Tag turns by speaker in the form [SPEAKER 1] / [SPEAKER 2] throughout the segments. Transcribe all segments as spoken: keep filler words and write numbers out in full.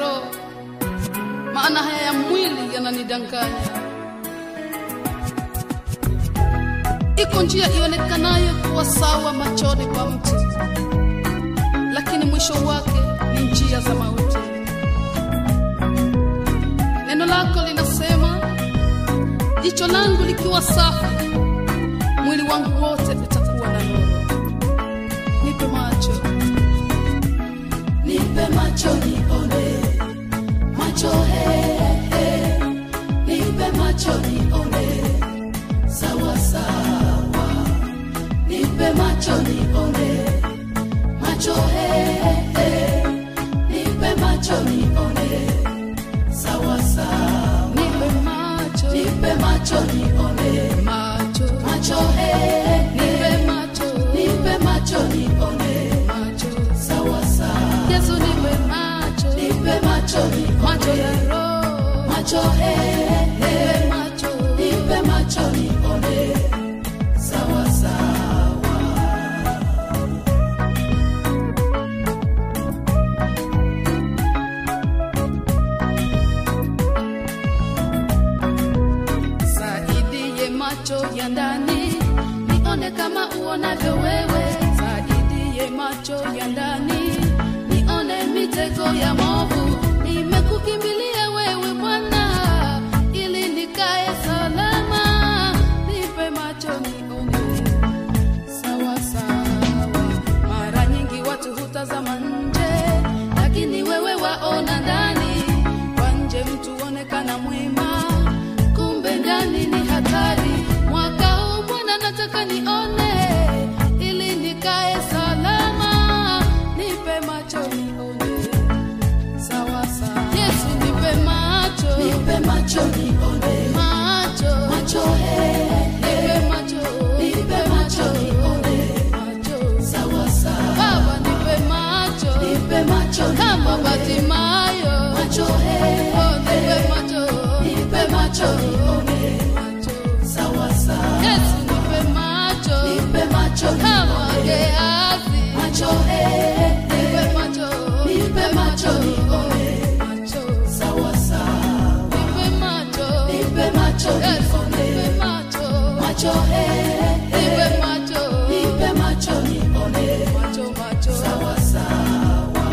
[SPEAKER 1] roho, maana haya ya mwili yananidanganya. Iko njia ionekanayo kuwa sawa machoni pa mtu, lakini mwisho wake ni njia za mauti. Neno lako linasema, jicho langu likiwa safi, mwili wangu wote utakuwa na nuru. Nipe macho,
[SPEAKER 2] nipe macho nione, macho he he, nipe macho nione, sawa sawa, nipe macho nione, macho he he, nipe macho nione, sawa sawa,
[SPEAKER 1] nipe macho,
[SPEAKER 2] nipe macho nione,
[SPEAKER 1] macho,
[SPEAKER 2] macho he he,
[SPEAKER 1] nipe macho,
[SPEAKER 2] nipe macho nione,
[SPEAKER 1] macho,
[SPEAKER 2] sawa sawa,
[SPEAKER 1] Yesu nipe macho,
[SPEAKER 2] nipe macho nione,
[SPEAKER 1] macho ya roho,
[SPEAKER 2] macho he he,
[SPEAKER 1] nipe macho,
[SPEAKER 2] nipe macho nione, sawa sawa.
[SPEAKER 1] saidie macho ya ndani, nione kama uonavyo wewe. Saidie macho ya ndani, nione mitego ya movu. Nimekukimbilia wewe Bwana, ili nikae salama. Nipe macho nione, sawa sawa. Mara nyingi watu hutazama nje, lakini wewe waona ndani. Kwa nje mtu onekana mwema, kumbe ndani ni hatari. Mwaka huu Bwana nataka nione, ili nikae salama. Nipe macho nione, sawa sawa. Yesu nipe macho,
[SPEAKER 2] Nipe macho nione,
[SPEAKER 1] macho,
[SPEAKER 2] macho he he,
[SPEAKER 1] nipe macho,
[SPEAKER 2] nipe macho nione,
[SPEAKER 1] macho.
[SPEAKER 2] sawa sawa,
[SPEAKER 1] Baba nipe macho,
[SPEAKER 2] nipe macho
[SPEAKER 1] kama
[SPEAKER 2] nione,
[SPEAKER 1] Batimayo.
[SPEAKER 2] macho he
[SPEAKER 1] Oh, nipe
[SPEAKER 2] he,
[SPEAKER 1] macho,
[SPEAKER 2] nipe macho nione,
[SPEAKER 1] macho.
[SPEAKER 2] sawa sawa,
[SPEAKER 1] Yesu nipe macho,
[SPEAKER 2] nipe macho
[SPEAKER 1] kama
[SPEAKER 2] nione,
[SPEAKER 1] Gehazi.
[SPEAKER 2] macho he he,
[SPEAKER 1] Nipe macho,
[SPEAKER 2] nipe macho nione,
[SPEAKER 1] macho.
[SPEAKER 2] sawa sawa,
[SPEAKER 1] Nipe macho,
[SPEAKER 2] nipe macho
[SPEAKER 1] Yesu
[SPEAKER 2] nione,
[SPEAKER 1] nipe macho,
[SPEAKER 2] macho he he,
[SPEAKER 1] nipe macho,
[SPEAKER 2] nipe macho nione,
[SPEAKER 1] macho, macho.
[SPEAKER 2] sawa sawa.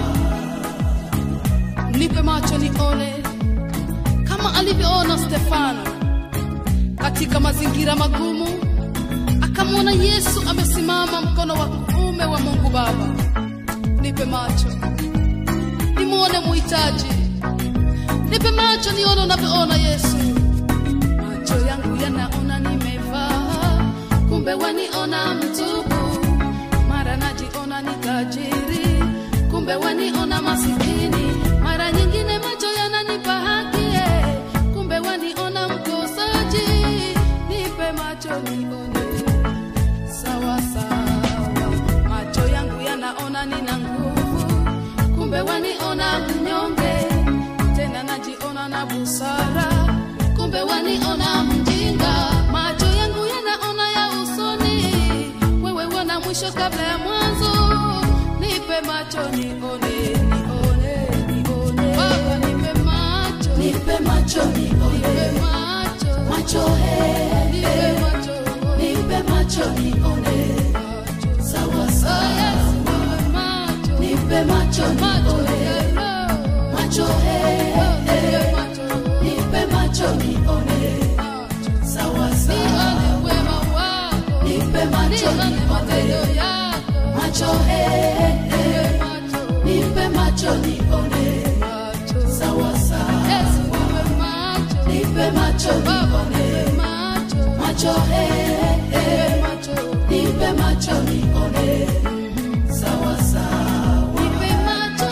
[SPEAKER 1] Nipe macho nione kama alivyoona Stefano katika mazingira magumu, akamwona Yesu amesimama mkono wa kuume wa Mungu Baba. Nipe macho nimuone muhitaji, nipe macho nione unavyoona Yesu. Macho yangu yanaona nimevaa, kumbe waniona mtupu. Mara najiona ni tajiri, kumbe waniona masikini. Mara nyingine macho yananipa haki, eh, kumbe waniona mkosaji. Nipe macho nione, sawa sawa. Macho yangu yanaona nina nguvu, kumbe waniona mnyonge. Tena najiona na busara, kumbe waniona mjinga. Macho yangu yanaona ya usoni, wewe wana mwisho kabla ya mwanzo. Nipe macho nione, nione, nione. Baba nipe macho,
[SPEAKER 2] Nipe macho nione,
[SPEAKER 1] nipe macho,
[SPEAKER 2] macho he
[SPEAKER 1] nipe
[SPEAKER 2] he,
[SPEAKER 1] macho,
[SPEAKER 2] nipe macho nione,
[SPEAKER 1] macho.
[SPEAKER 2] sawa
[SPEAKER 1] Oh
[SPEAKER 2] sawa,
[SPEAKER 1] yes, nipe macho,
[SPEAKER 2] nipe macho
[SPEAKER 1] macho
[SPEAKER 2] nione,
[SPEAKER 1] ya roho.
[SPEAKER 2] macho he
[SPEAKER 1] Oh,
[SPEAKER 2] he,
[SPEAKER 1] nipe macho,
[SPEAKER 2] nipe macho nione,
[SPEAKER 1] macho.
[SPEAKER 2] sawa sawa,
[SPEAKER 1] Nione wema wako,
[SPEAKER 2] nipe macho
[SPEAKER 1] nione matendo
[SPEAKER 2] nione,
[SPEAKER 1] yako.
[SPEAKER 2] macho he he,
[SPEAKER 1] Nipe macho,
[SPEAKER 2] nipe macho nione,
[SPEAKER 1] macho.
[SPEAKER 2] sawa sawa,
[SPEAKER 1] Yesu nipe macho,
[SPEAKER 2] nipe macho
[SPEAKER 1] Baba
[SPEAKER 2] nione,
[SPEAKER 1] nipe macho,
[SPEAKER 2] macho he he,
[SPEAKER 1] nipe macho,
[SPEAKER 2] nipe macho nione, sawa sawa.
[SPEAKER 1] nipe macho.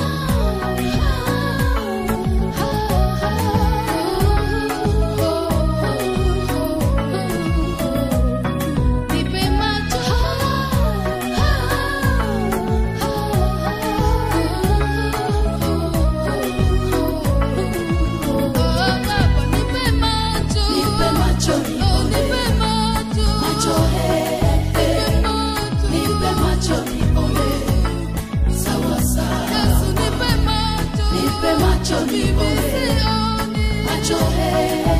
[SPEAKER 1] Nipe macho. Oh, Baba nipe macho.
[SPEAKER 2] Nipe macho
[SPEAKER 1] Oh,
[SPEAKER 2] nione,
[SPEAKER 1] nipe macho.
[SPEAKER 2] macho nione, macho he,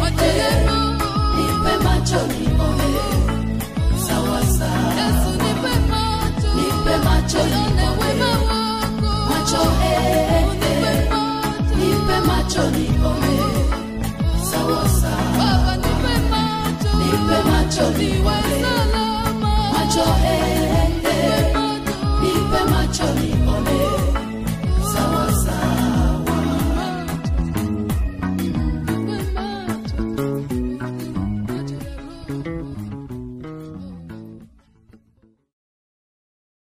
[SPEAKER 2] nipe macho nione, sawa sawa.
[SPEAKER 1] Yesu nipe macho,
[SPEAKER 2] nipe macho nione, macho he, nipe macho nione, sawa sawa.
[SPEAKER 1] Baba nipe macho,
[SPEAKER 2] nipe macho nione, macho he.